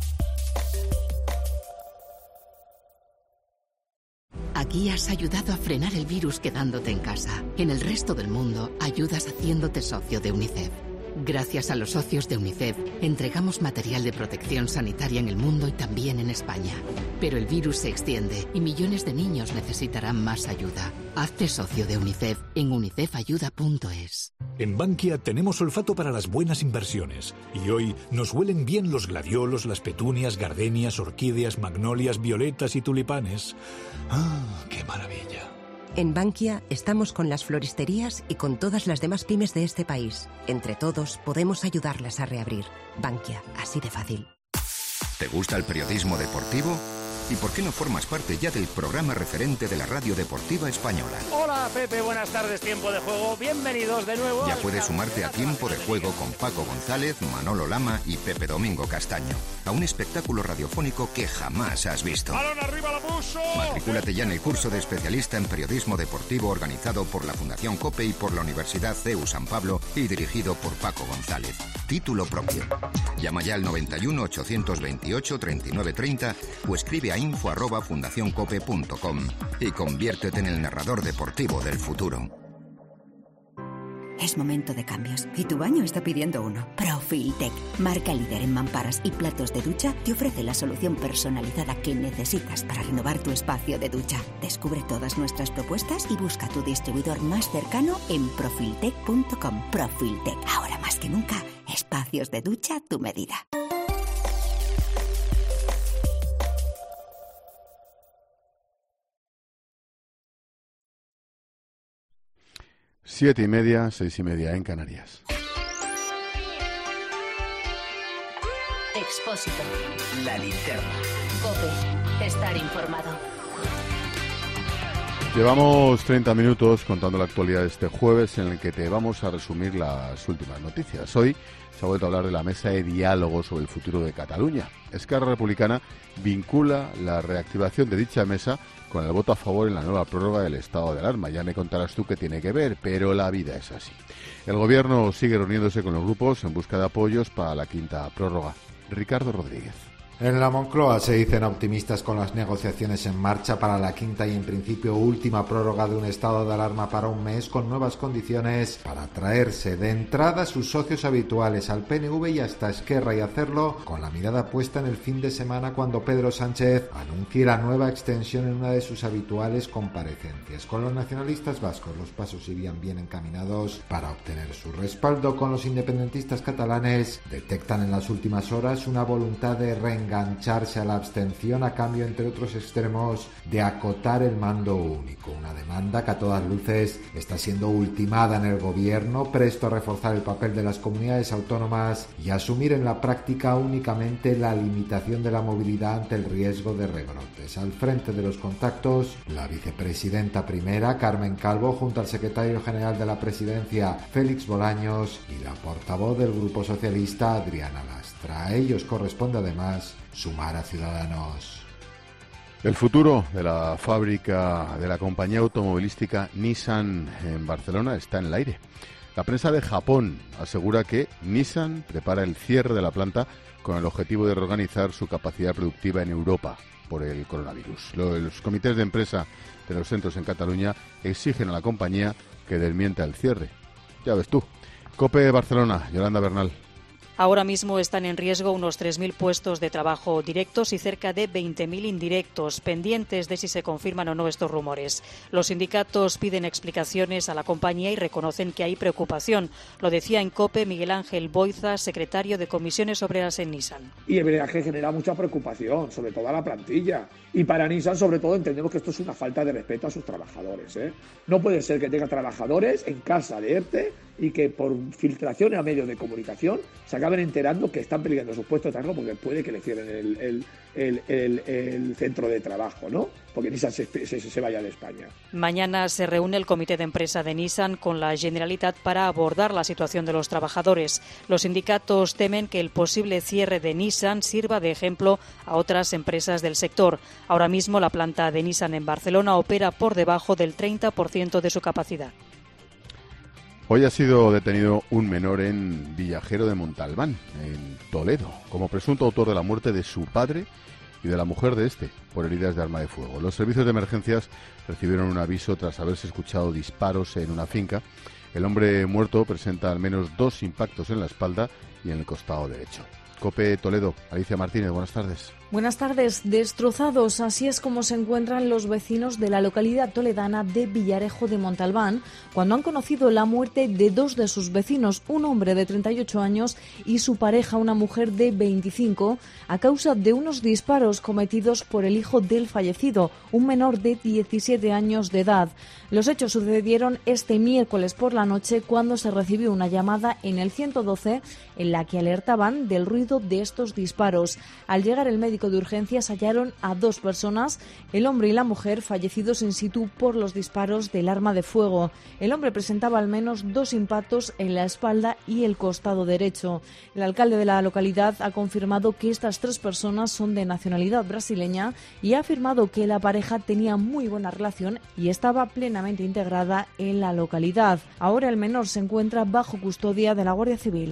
Aquí has ayudado a frenar el virus quedándote en casa. En el resto del mundo, ayudas haciéndote socio de UNICEF. Gracias a los socios de UNICEF, entregamos material de protección sanitaria en el mundo y también en España. Pero el virus se extiende y millones de niños necesitarán más ayuda. Hazte socio de UNICEF en unicef ayuda punto es. En Bankia tenemos olfato para las buenas inversiones. Y hoy nos huelen bien los gladiolos, las petunias, gardenias, orquídeas, magnolias, violetas y tulipanes. ¡Ah, qué maravilla! En Bankia estamos con las floristerías y con todas las demás pymes de este país. Entre todos podemos ayudarlas a reabrir. Bankia, así de fácil. ¿Te gusta el periodismo deportivo? ¿Y por qué no formas parte ya del programa referente de la radio deportiva española? Hola Pepe, buenas tardes, Tiempo de Juego. Bienvenidos de nuevo. Ya puedes sumarte a Tiempo de Juego con Paco González, Manolo Lama y Pepe Domingo Castaño. A un espectáculo radiofónico que jamás has visto. ¡Balón arriba, la puso! Matricúlate ya en el curso de especialista en periodismo deportivo organizado por la Fundación COPE y por la Universidad C E U San Pablo y dirigido por Paco González. Título propio. Llama ya al noventa y uno, ochocientos veintiocho, treinta y nueve treinta o escribe a info arroba fundacioncope punto com y conviértete en el narrador deportivo del futuro. Es momento de cambios y tu baño está pidiendo uno. Profiltec, marca líder en mamparas y platos de ducha, te ofrece la solución personalizada que necesitas para renovar tu espacio de ducha. Descubre todas nuestras propuestas y busca tu distribuidor más cercano en profiltec punto com. Profiltec, ahora más que nunca, espacios de ducha a tu medida. Siete y media, seis y media en Canarias. Expósito. La linterna. COPE. Estar informado. Llevamos treinta minutos contando la actualidad de este jueves, en el que te vamos a resumir las últimas noticias. Hoy se ha vuelto a hablar de la mesa de diálogo sobre el futuro de Cataluña. Esquerra Republicana vincula la reactivación de dicha mesa con el voto a favor en la nueva prórroga del estado de alarma. Ya me contarás tú qué tiene que ver, pero la vida es así. El gobierno sigue reuniéndose con los grupos en busca de apoyos para la quinta prórroga. Ricardo Rodríguez. En la Moncloa se dicen optimistas con las negociaciones en marcha para la quinta y en principio última prórroga de un estado de alarma para un mes, con nuevas condiciones para traerse de entrada sus socios habituales al P N V y hasta Esquerra, y hacerlo con la mirada puesta en el fin de semana, cuando Pedro Sánchez anuncie la nueva extensión en una de sus habituales comparecencias. Con los nacionalistas vascos los pasos irían bien encaminados para obtener su respaldo. Con los independentistas catalanes detectan en las últimas horas una voluntad de reengancharse a la abstención a cambio, entre otros extremos, de acotar el mando único, una demanda que a todas luces está siendo ultimada en el gobierno, presto a reforzar el papel de las comunidades autónomas y asumir en la práctica únicamente la limitación de la movilidad ante el riesgo de rebrotes. Al frente de los contactos, la vicepresidenta primera, Carmen Calvo, junto al secretario general de la presidencia, Félix Bolaños, y la portavoz del Grupo Socialista, Adriana Lastra. A ellos corresponde además sumar a Ciudadanos. El futuro de la fábrica de la compañía automovilística Nissan en Barcelona está en el aire. La prensa de Japón asegura que Nissan prepara el cierre de la planta con el objetivo de reorganizar su capacidad productiva en Europa por el coronavirus. Los comités de empresa de los centros en Cataluña exigen a la compañía que desmienta el cierre. Ya ves tú. COPE Barcelona, Yolanda Bernal. Ahora mismo están en riesgo unos tres mil puestos de trabajo directos y cerca de veinte mil indirectos, pendientes de si se confirman o no estos rumores. Los sindicatos piden explicaciones a la compañía y reconocen que hay preocupación. Lo decía en COPE Miguel Ángel Boiza, secretario de Comisiones Obreras en Nissan. Y es verdad que genera mucha preocupación, sobre todo a la plantilla. Y para Nissan, sobre todo, entendemos que esto es una falta de respeto a sus trabajadores, ¿eh? No puede ser que tenga trabajadores en casa de ERTE y que por filtraciones a medios de comunicación se acaben enterando que están perdiendo sus puestos de trabajo porque puede que le cierren el, el, el, el, el centro de trabajo, ¿no? Porque Nissan se, se, se vaya de España. Mañana se reúne el comité de empresa de Nissan con la Generalitat para abordar la situación de los trabajadores. Los sindicatos temen que el posible cierre de Nissan sirva de ejemplo a otras empresas del sector. Ahora mismo la planta de Nissan en Barcelona opera por debajo del treinta por ciento de su capacidad. Hoy ha sido detenido un menor en Villajero de Montalbán, en Toledo, como presunto autor de la muerte de su padre y de la mujer de este, por heridas de arma de fuego. Los servicios de emergencias recibieron un aviso tras haberse escuchado disparos en una finca. El hombre muerto presenta al menos dos impactos en la espalda y en el costado derecho. COPE Toledo, Alicia Martínez, buenas tardes. Buenas tardes. Destrozados, así es como se encuentran los vecinos de la localidad toledana de Villarejo de Montalbán cuando han conocido la muerte de dos de sus vecinos, un hombre de treinta y ocho años y su pareja, una mujer de veinticinco, a causa de unos disparos cometidos por el hijo del fallecido, un menor de diecisiete años de edad. Los hechos sucedieron este miércoles por la noche cuando se recibió una llamada en el ciento doce en la que alertaban del ruido de estos disparos. Al llegar el médico de urgencias hallaron a dos personas, el hombre y la mujer, fallecidos in situ por los disparos del arma de fuego. El hombre presentaba al menos dos impactos en la espalda y el costado derecho. El alcalde de la localidad ha confirmado que estas tres personas son de nacionalidad brasileña y ha afirmado que la pareja tenía muy buena relación y estaba plenamente integrada en la localidad. Ahora el menor se encuentra bajo custodia de la Guardia Civil.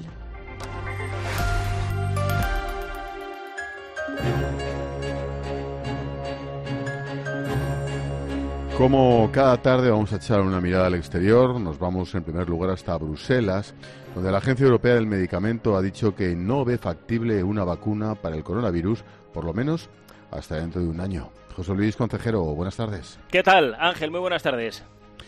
Como cada tarde vamos a echar una mirada al exterior, nos vamos en primer lugar hasta Bruselas, donde la Agencia Europea del Medicamento ha dicho que no ve factible una vacuna para el coronavirus, por lo menos hasta dentro de un año. José Luis Concejero, buenas tardes. ¿Qué tal, Ángel? Muy buenas tardes.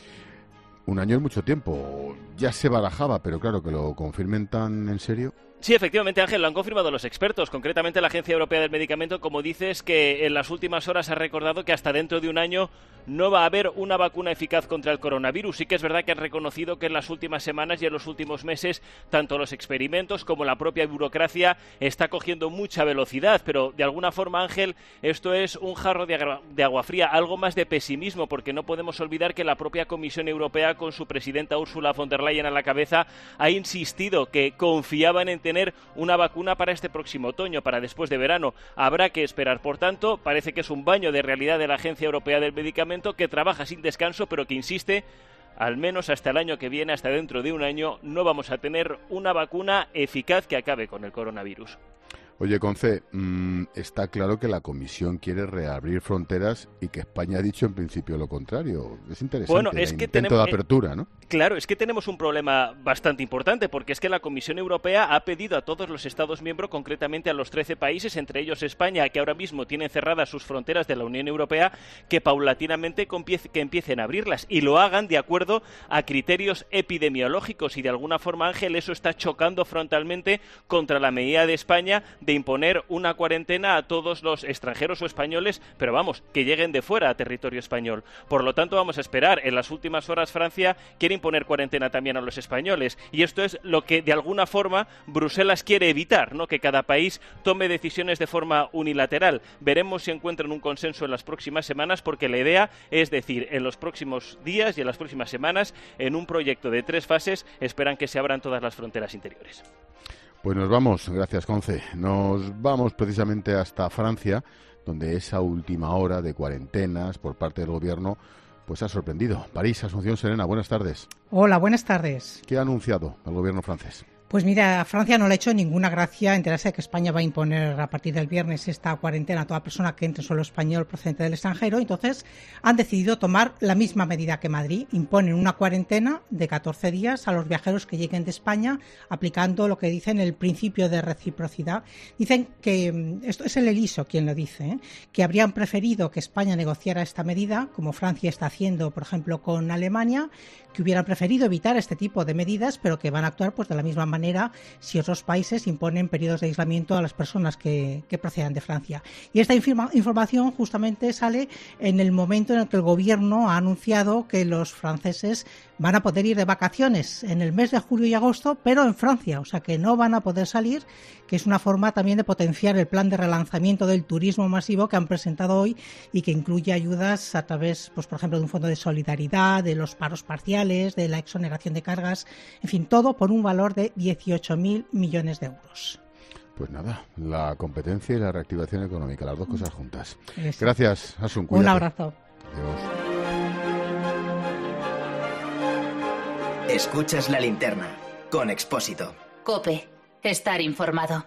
Un año es mucho tiempo. Ya se barajaba, pero claro, que lo confirmen tan en serio. Sí, efectivamente, Ángel, lo han confirmado los expertos, concretamente la Agencia Europea del Medicamento, como dices, que en las últimas horas ha recordado que hasta dentro de un año no va a haber una vacuna eficaz contra el coronavirus. Sí que es verdad que han reconocido que en las últimas semanas y en los últimos meses tanto los experimentos como la propia burocracia está cogiendo mucha velocidad, pero de alguna forma, Ángel, esto es un jarro de, agra- de agua fría, algo más de pesimismo, porque no podemos olvidar que la propia Comisión Europea, con su presidenta Ursula von der Leyen a la cabeza, ha insistido que confiaban en tener una vacuna para este próximo otoño, para después de verano. Habrá que esperar. Por tanto, parece que es un baño de realidad de la Agencia Europea del Medicamento, que trabaja sin descanso, pero que insiste, al menos hasta el año que viene, hasta dentro de un año, no vamos a tener una vacuna eficaz que acabe con el coronavirus. Oye, Conce, mmm, está claro que la Comisión quiere reabrir fronteras y que España ha dicho en principio lo contrario. Es interesante, bueno, es el que intento tenemos, de apertura, ¿no? Claro, es que tenemos un problema bastante importante, porque es que la Comisión Europea ha pedido a todos los Estados miembros, concretamente a los trece países, entre ellos España, que ahora mismo tienen cerradas sus fronteras de la Unión Europea, que paulatinamente que empiecen a abrirlas y lo hagan de acuerdo a criterios epidemiológicos. Y de alguna forma, Ángel, eso está chocando frontalmente contra la medida de España de imponer una cuarentena a todos los extranjeros o españoles, pero vamos, que lleguen de fuera a territorio español. Por lo tanto, vamos a esperar. En las últimas horas, Francia quiere imponer cuarentena también a los españoles, y esto es lo que de alguna forma Bruselas quiere evitar, ¿no? Que cada país tome decisiones de forma unilateral. Veremos si encuentran un consenso en las próximas semanas, porque la idea es decir, en los próximos días y en las próximas semanas, en un proyecto de tres fases, esperan que se abran todas las fronteras interiores. Pues nos vamos, gracias, Conce. Nos vamos precisamente hasta Francia, donde esa última hora de cuarentenas por parte del gobierno pues ha sorprendido. París, Asunción Serena, buenas tardes. Hola, buenas tardes. ¿Qué ha anunciado el gobierno francés? Pues mira, a Francia no le ha hecho ninguna gracia enterarse de que España va a imponer a partir del viernes esta cuarentena a toda persona que entre en suelo español procedente del extranjero. Entonces han decidido tomar la misma medida que Madrid. Imponen una cuarentena de catorce días a los viajeros que lleguen de España, aplicando lo que dicen el principio de reciprocidad. Dicen que, esto es el ELISO quien lo dice, ¿eh? que habrían preferido que España negociara esta medida, como Francia está haciendo, por ejemplo, con Alemania, que hubieran preferido evitar este tipo de medidas, pero que van a actuar pues de la misma manera si otros países imponen periodos de aislamiento a las personas que, que procedan de Francia. Y esta informa, información justamente sale en el momento en el que el gobierno ha anunciado que los franceses van a poder ir de vacaciones en el mes de julio y agosto, pero en Francia, o sea que no van a poder salir, que es una forma también de potenciar el plan de relanzamiento del turismo masivo que han presentado hoy y que incluye ayudas a través, pues por ejemplo, de un fondo de solidaridad, de los paros parciales, de la exoneración de cargas, en fin, todo por un valor de dieciocho mil millones de euros. Pues nada, la competencia y la reactivación económica, las dos cosas juntas. Eso. Gracias, Asun. Un abrazo. Adiós. Escuchas La Linterna con Expósito. COPE. Estar informado.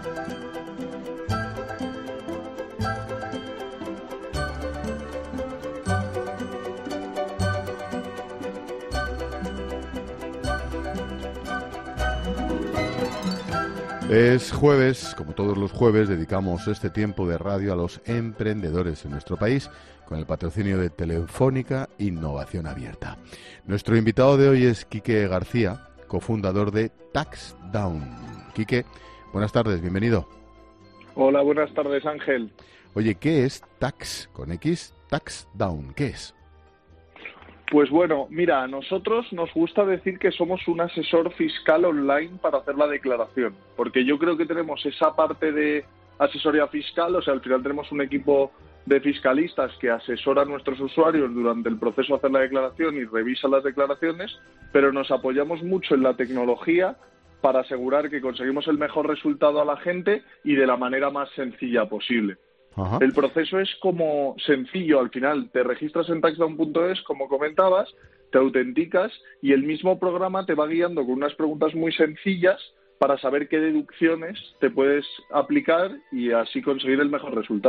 Es jueves, como todos los jueves, dedicamos este tiempo de radio a los emprendedores en nuestro país, con el patrocinio de Telefónica Innovación Abierta. Nuestro invitado de hoy es Quique García, cofundador de TaxDown. Quique, buenas tardes, bienvenido. Hola, buenas tardes, Ángel. Oye, ¿qué es Tax con X? TaxDown, ¿qué es? Pues bueno, mira, a nosotros nos gusta decir que somos un asesor fiscal online para hacer la declaración, porque yo creo que tenemos esa parte de asesoría fiscal, o sea, al final tenemos un equipo de fiscalistas que asesora a nuestros usuarios durante el proceso de hacer la declaración y revisa las declaraciones, pero nos apoyamos mucho en la tecnología para asegurar que conseguimos el mejor resultado a la gente y de la manera más sencilla posible. Ajá. El proceso es como sencillo, al final te registras en taxdown punto es, como comentabas, te autenticas y el mismo programa te va guiando con unas preguntas muy sencillas para saber qué deducciones te puedes aplicar y así conseguir el mejor resultado.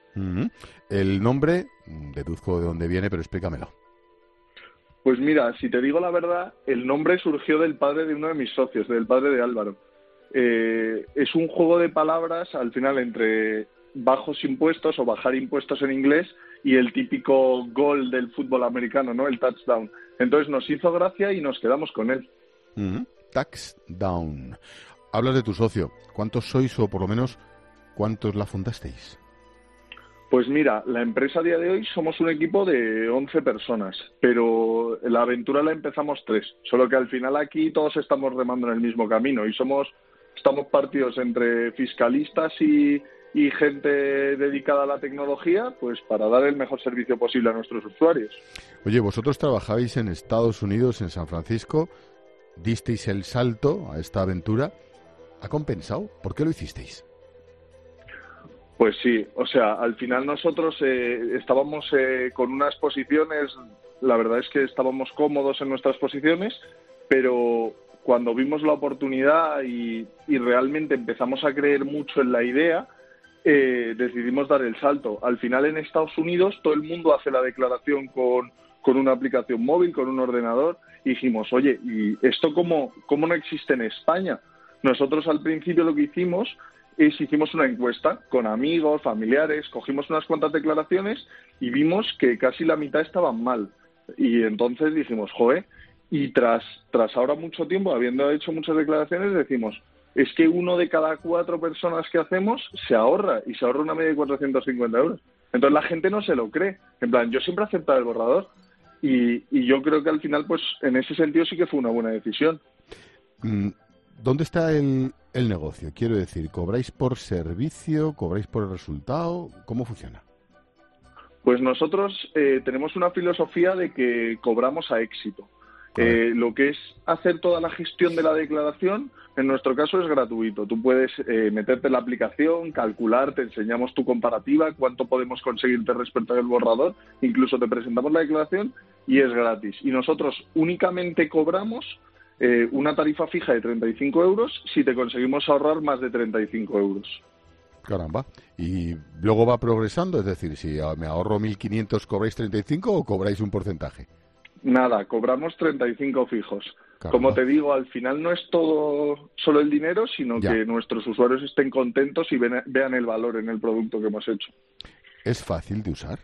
Uh-huh. El nombre, deduzco de dónde viene, pero explícamelo. Pues mira, si te digo la verdad, el nombre surgió del padre de uno de mis socios, del padre de Álvaro. Eh, es un juego de palabras, al final, entre bajos impuestos o bajar impuestos en inglés y el típico gol del fútbol americano, ¿no? El touchdown. Entonces nos hizo gracia y nos quedamos con él. Uh-huh. Touchdown. Hablas de tu socio. ¿Cuántos sois o por lo menos cuántos la fundasteis? Pues mira, la empresa a día de hoy somos un equipo de once personas, pero la aventura la empezamos tres, solo que al final aquí todos estamos remando en el mismo camino y somos estamos partidos entre fiscalistas y, y gente dedicada a la tecnología, pues para dar el mejor servicio posible a nuestros usuarios. Oye, vosotros trabajabais en Estados Unidos, en San Francisco, disteis el salto a esta aventura. ¿Ha compensado? ¿Por qué lo hicisteis? Pues sí, o sea, al final nosotros eh, estábamos eh, con unas posiciones, la verdad es que estábamos cómodos en nuestras posiciones, pero cuando vimos la oportunidad y, y realmente empezamos a creer mucho en la idea, eh, decidimos dar el salto. Al final en Estados Unidos todo el mundo hace la declaración con, con una aplicación móvil, con un ordenador, y dijimos, oye, ¿y esto cómo, cómo no existe en España? Nosotros al principio lo que hicimos es hicimos una encuesta con amigos, familiares, cogimos unas cuantas declaraciones y vimos que casi la mitad estaban mal. Y entonces dijimos, joder, y tras, tras ahora mucho tiempo, habiendo hecho muchas declaraciones, decimos, es que uno de cada cuatro personas que hacemos se ahorra, y se ahorra una media de cuatrocientos cincuenta euros. Entonces la gente no se lo cree. En plan, yo siempre he aceptado el borrador, y, y yo creo que al final, pues en ese sentido sí que fue una buena decisión. ¿Dónde está el, el negocio? Quiero decir, ¿cobráis por servicio? ¿Cobráis por el resultado? ¿Cómo funciona? Pues nosotros eh, tenemos una filosofía de que cobramos a éxito. Eh, lo que es hacer toda la gestión de la declaración, en nuestro caso es gratuito. Tú puedes eh, meterte en la aplicación, calcular, te enseñamos tu comparativa, cuánto podemos conseguirte respecto al borrador, incluso te presentamos la declaración y es gratis. Y nosotros únicamente cobramos eh, una tarifa fija de treinta y cinco euros si te conseguimos ahorrar más de treinta y cinco euros. Caramba. Y luego va progresando, es decir, si me ahorro mil quinientos, ¿cobráis treinta y cinco o cobráis un porcentaje? Nada, cobramos treinta y cinco fijos. Caramba. Como te digo, al final no es todo solo el dinero, sino ya. que nuestros usuarios estén contentos y ven, vean el valor en el producto que hemos hecho. ¿Es fácil de usar?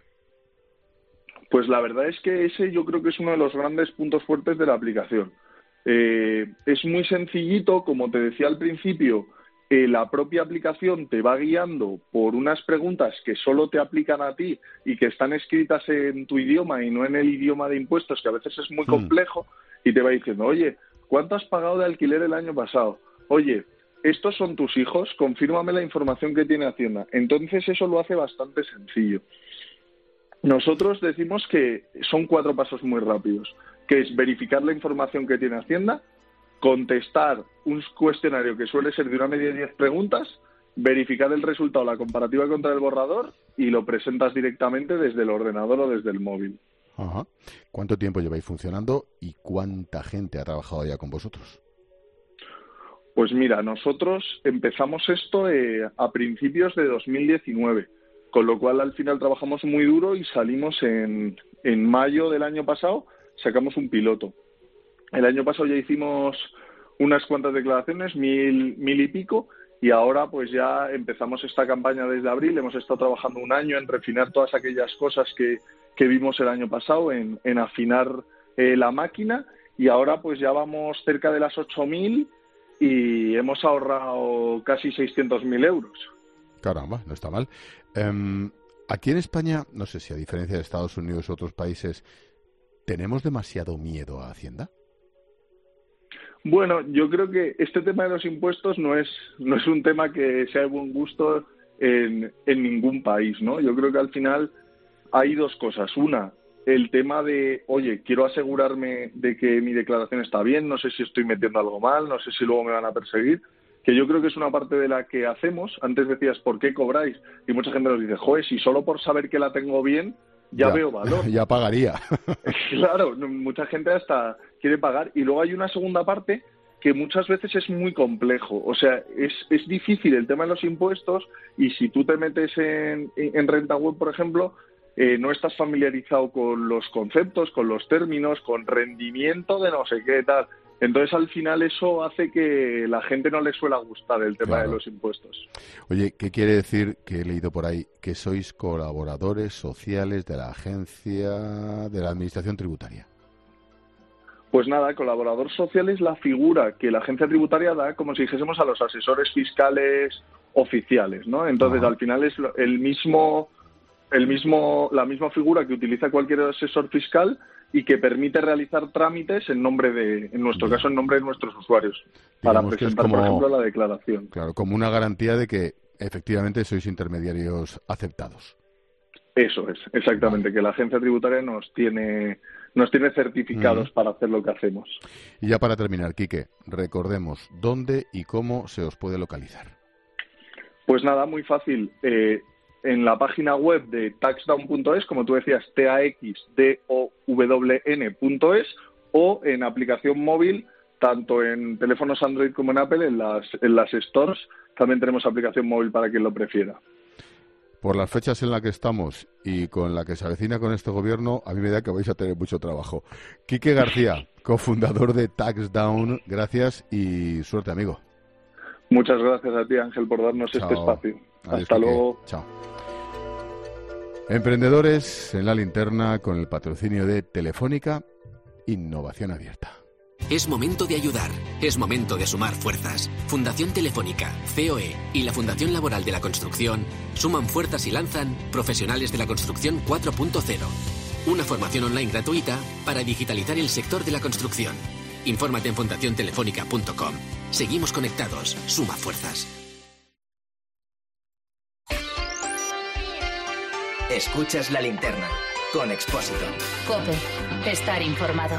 Pues la verdad es que ese yo creo que es uno de los grandes puntos fuertes de la aplicación. Eh, es muy sencillito, como te decía al principio, eh, la propia aplicación te va guiando por unas preguntas que solo te aplican a ti y que están escritas en tu idioma y no en el idioma de impuestos, que a veces es muy complejo, y te va diciendo, oye, ¿cuánto has pagado de alquiler el año pasado? Oye, ¿estos son tus hijos? Confírmame la información que tiene Hacienda. Entonces eso lo hace bastante sencillo. Nosotros decimos que son cuatro pasos muy rápidos, que es verificar la información que tiene Hacienda, contestar un cuestionario que suele ser de una media de diez preguntas, verificar el resultado, la comparativa contra el borrador y lo presentas directamente desde el ordenador o desde el móvil. Ajá. ¿Cuánto tiempo lleváis funcionando y cuánta gente ha trabajado ya con vosotros? Pues mira, nosotros empezamos esto eh, a principios de dos mil diecinueve, con lo cual al final trabajamos muy duro y salimos en, en mayo del año pasado, sacamos un piloto. El año pasado ya hicimos unas cuantas declaraciones, mil, mil y pico, y ahora pues ya empezamos esta campaña desde abril. Hemos estado trabajando un año en refinar todas aquellas cosas que, que vimos el año pasado, en, en afinar eh, la máquina, y ahora pues ya vamos cerca de las ocho mil y hemos ahorrado casi seiscientos mil euros. Caramba, no está mal. Um, aquí en España, no sé si a diferencia de Estados Unidos u otros países, ¿tenemos demasiado miedo a Hacienda? Bueno, yo creo que este tema de los impuestos no es no es un tema que sea de buen gusto en, en ningún país, ¿no? Yo creo que al final hay dos cosas. Una, el tema de, oye, quiero asegurarme de que mi declaración está bien, no sé si estoy metiendo algo mal, no sé si luego me van a perseguir, que yo creo que es una parte de la que hacemos. Antes decías, ¿por qué cobráis? Y mucha gente nos dice, joder, si solo por saber que la tengo bien, ya, ya veo valor. Ya pagaría. Claro, mucha gente hasta quiere pagar. Y luego hay una segunda parte que muchas veces es muy complejo. O sea, es, es difícil el tema de los impuestos y si tú te metes en, en Renta Web, por ejemplo, eh, no estás familiarizado con los conceptos, con los términos, con rendimiento de no sé qué tal. Entonces, al final, eso hace que la gente no le suele gustar el tema claro. de los impuestos. Oye, ¿qué quiere decir, que he leído por ahí, que sois colaboradores sociales de la Agencia de la Administración Tributaria? Pues nada, colaborador social es la figura que la agencia tributaria da como si dijésemos a los asesores fiscales oficiales, ¿no? Entonces, Ajá. al final es el mismo, el mismo, la misma figura que utiliza cualquier asesor fiscal y que permite realizar trámites en nombre de, en nuestro Bien. caso, en nombre de nuestros usuarios, Digamos para presentar, como, por ejemplo, la declaración. Claro, como una garantía de que efectivamente sois intermediarios aceptados. Eso es, exactamente, vale. que la agencia tributaria nos tiene nos tiene certificados mm. para hacer lo que hacemos. Y ya para terminar, Quique, recordemos dónde y cómo se os puede localizar. Pues nada, muy fácil. Eh, en la página web de taxdown punto es, como tú decías, T A X D O W N punto es, o en aplicación móvil, tanto en teléfonos Android como en Apple, en las, en las stores, también tenemos aplicación móvil para quien lo prefiera. Por las fechas en las que estamos y con la que se avecina con este gobierno, a mí me da que vais a tener mucho trabajo. Quique García, cofundador de TaxDown, gracias y suerte, amigo. Muchas gracias a ti, Ángel, por darnos Chao. este espacio. Adiós, Hasta Quique. luego. Chao. Emprendedores en la linterna con el patrocinio de Telefónica, Innovación Abierta. Es momento de ayudar, es momento de sumar fuerzas. Fundación Telefónica, C O E y la Fundación Laboral de la Construcción suman fuerzas y lanzan Profesionales de la Construcción cuatro punto cero. Una formación online gratuita para digitalizar el sector de la construcción. Infórmate en fundación telefónica punto com. Seguimos conectados, suma fuerzas. Escuchas la linterna con Expósito. COPE, estar informado.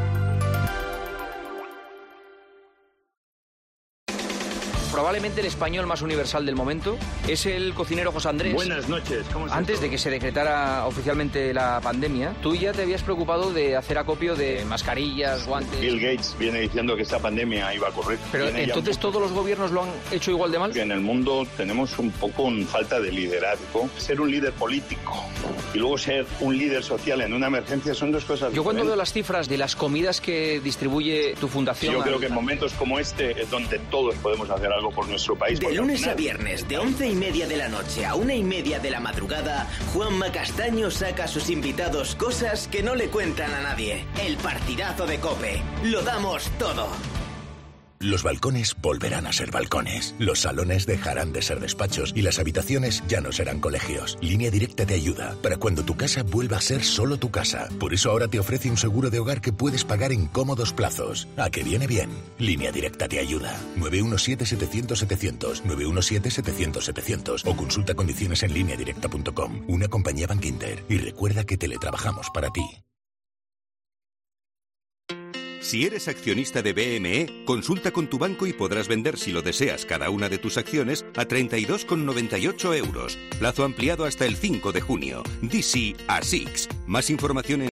Probablemente el español más universal del momento es el cocinero José Andrés. Buenas noches, ¿cómo estás? Antes de que se decretara oficialmente la pandemia, tú ya te habías preocupado de hacer acopio de mascarillas, guantes... Bill Gates viene diciendo que esta pandemia iba a ocurrir. Pero viene entonces todos los gobiernos lo han hecho igual de mal. En el mundo tenemos un poco una falta de liderazgo. Ser un líder político y luego ser un líder social en una emergencia son dos cosas Yo cuando diferentes. veo las cifras de las comidas que distribuye tu fundación... Yo creo que en momentos como este es donde todos podemos hacer algo por nuestro país. De lunes a viernes, de once y media de la noche a una y media de la madrugada, Juanma Castaño saca a sus invitados cosas que no le cuentan a nadie. El partidazo de COPE. Lo damos todo. Los balcones volverán a ser balcones, los salones dejarán de ser despachos y las habitaciones ya no serán colegios. Línea Directa te ayuda para cuando tu casa vuelva a ser solo tu casa. Por eso ahora te ofrece un seguro de hogar que puedes pagar en cómodos plazos. ¿A que viene bien? Línea Directa te ayuda. nueve uno siete, setecientos, setecientos, nueve uno siete, setecientos, setecientos o consulta condiciones en línea directa punto com. Una compañía Bankinter. Y recuerda que teletrabajamos para ti. Si eres accionista de B M E, consulta con tu banco y podrás vender, si lo deseas, cada una de tus acciones a treinta y dos con noventa y ocho euros. Plazo ampliado hasta el cinco de junio. Di sí a S I X. Más información en